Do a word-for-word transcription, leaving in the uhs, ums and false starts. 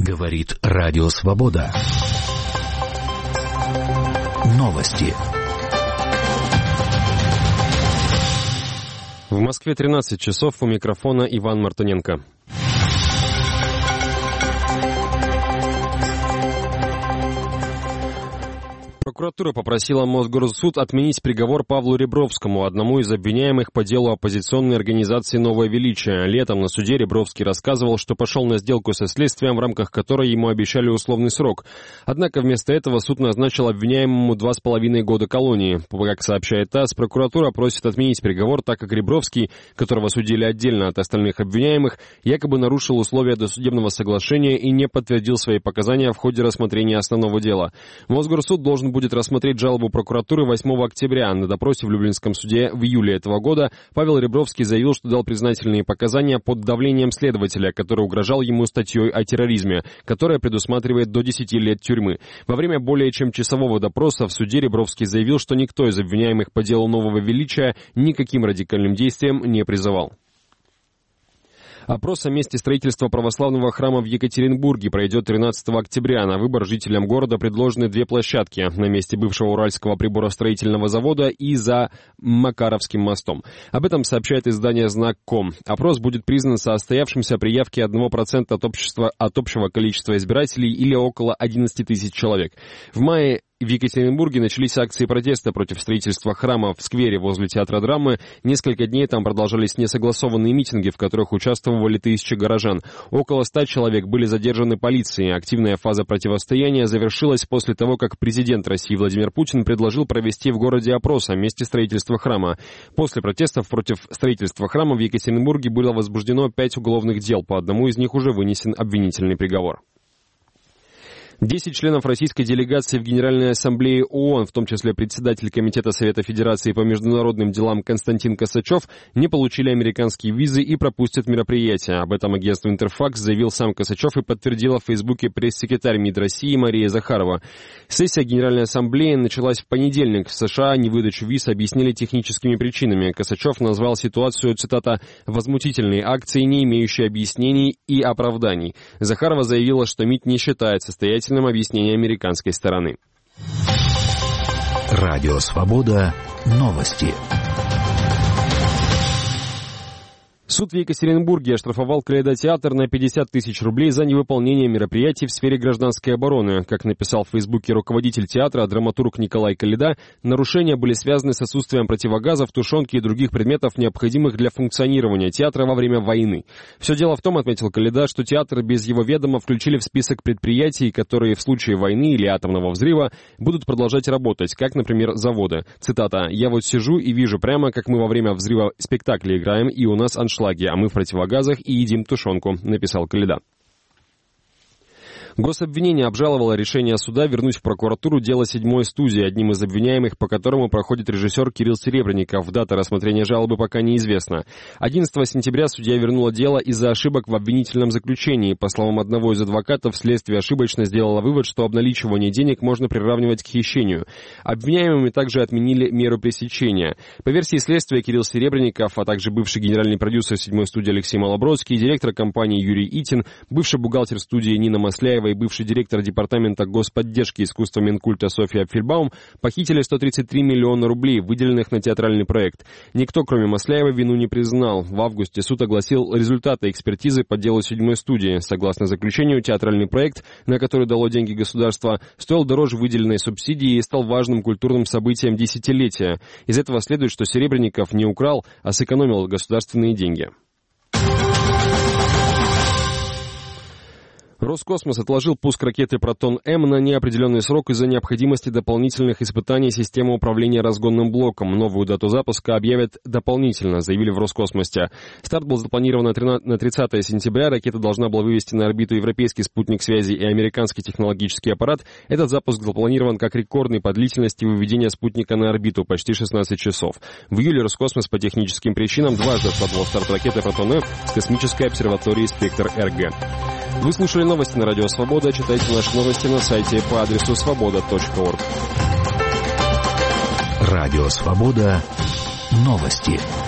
Говорит Радио Свобода. Новости. В Москве тринадцать часов, у микрофона Иван Мартыненко. Прокуратура попросила Мосгорсуд отменить приговор Павлу Ребровскому, одному из обвиняемых по делу оппозиционной организации «Новое величие». Летом на суде Ребровский рассказывал, что пошел на сделку со следствием, в рамках которой ему обещали условный срок. Однако вместо этого суд назначил обвиняемому два с половиной года колонии. Как сообщает ТАСС, прокуратура просит отменить приговор, так как Ребровский, которого судили отдельно от остальных обвиняемых, якобы нарушил условия досудебного соглашения и не подтвердил свои показания в ходе рассмотрения основного дела. Мосгорсуд должен будет рассмотреть жалобу прокуратуры восьмого октября. На допросе в Люблинском суде в июле этого года Павел Ребровский заявил, что дал признательные показания под давлением следователя, который угрожал ему статьей о терроризме, которая предусматривает до десяти лет тюрьмы. Во время более чем часового допроса в суде Ребровский заявил, что никто из обвиняемых по делу «Нового величия» никаким радикальным действиям не призывал. Опрос о месте строительства православного храма в Екатеринбурге пройдет тринадцатого октября. На выбор жителям города предложены две площадки: на месте бывшего Уральского приборостроительного завода и за Макаровским мостом. Об этом сообщает издание «Знак точка ком». Опрос будет признан состоявшимся при явке одного процента от, общества, от общего количества избирателей или около одиннадцати тысяч человек. В мае в Екатеринбурге начались акции протеста против строительства храма в сквере возле театра драмы. Несколько дней там продолжались несогласованные митинги, в которых участвовали тысячи горожан. Около ста человек были задержаны полицией. Активная фаза противостояния завершилась после того, как президент России Владимир Путин предложил провести в городе опрос о месте строительства храма. После протестов против строительства храма в Екатеринбурге было возбуждено пять уголовных дел. По одному из них уже вынесен обвинительный приговор. Десять членов российской делегации в Генеральной ассамблее ООН, в том числе председатель Комитета Совета Федерации по международным делам Константин Косачев, не получили американские визы и пропустят мероприятие. Об этом агентству «Интерфакс» заявил сам Косачев и подтвердила в Фейсбуке пресс-секретарь МИД России Мария Захарова. Сессия Генеральной ассамблеи началась в понедельник. В США невыдачу виз объяснили техническими причинами. Косачев назвал ситуацию, цитата, «возмутительной акцией, не имеющей объяснений и оправданий». Захарова заявила, что МИД не считает состоятельным объяснение американской стороны. Радио Свобода. Новости. Суд в Екатеринбурге оштрафовал Калейдотеатр на пятьдесят тысяч рублей за невыполнение мероприятий в сфере гражданской обороны. Как написал в Фейсбуке руководитель театра, драматург Николай Калейда, нарушения были связаны с отсутствием противогазов, тушенки и других предметов, необходимых для функционирования театра во время войны. Все дело в том, отметил Калейда, что театр без его ведома включили в список предприятий, которые в случае войны или атомного взрыва будут продолжать работать, как, например, заводы. Цитата, «Я вот сижу и вижу прямо, как мы во время взрыва спектакля играем, и у нас аншлаг. А мы в противогазах и едим тушенку», написал Калейда. Гособвинение обжаловало решение суда вернуть в прокуратуру дело седьмой студии, одним из обвиняемых, по которому проходит режиссер Кирилл Серебренников. Дата рассмотрения жалобы пока неизвестна. одиннадцатого сентября судья вернула дело из-за ошибок в обвинительном заключении. По словам одного из адвокатов, следствие ошибочно сделало вывод, что обналичивание денег можно приравнивать к хищению. Обвиняемыми также отменили меру пресечения. По версии следствия, Кирилл Серебренников, а также бывший генеральный продюсер седьмой студии Алексей Малобродский, директор компании Юрий Итин, бывший бухгалтер студии Нина Масляева и бывший директор департамента господдержки искусства Минкульта Софья Апфельбаум похитили сто тридцать три миллиона рублей, выделенных на театральный проект. Никто, кроме Масляева, вину не признал. В августе суд огласил результаты экспертизы по делу седьмой студии. Согласно заключению, театральный проект, на который дало деньги государство, стоил дороже выделенной субсидии и стал важным культурным событием десятилетия. Из этого следует, что Серебренников не украл, а сэкономил государственные деньги. Роскосмос отложил пуск ракеты «Протон-М» на неопределенный срок из-за необходимости дополнительных испытаний системы управления разгонным блоком. Новую дату запуска объявят дополнительно, заявили в Роскосмосе. Старт был запланирован на тридцатого сентября. Ракета должна была вывести на орбиту европейский спутник связи и американский технологический аппарат. Этот запуск запланирован как рекордный по длительности выведения спутника на орбиту, почти шестнадцать часов. В июле Роскосмос по техническим причинам дважды откладывал старт ракеты «Протон-М» с космической обсерватории «Спектр-эр гэ». Вы слушали новости на Радио Свобода. Читайте наши новости на сайте по адресу свобода точка орг. Радио Свобода. Новости.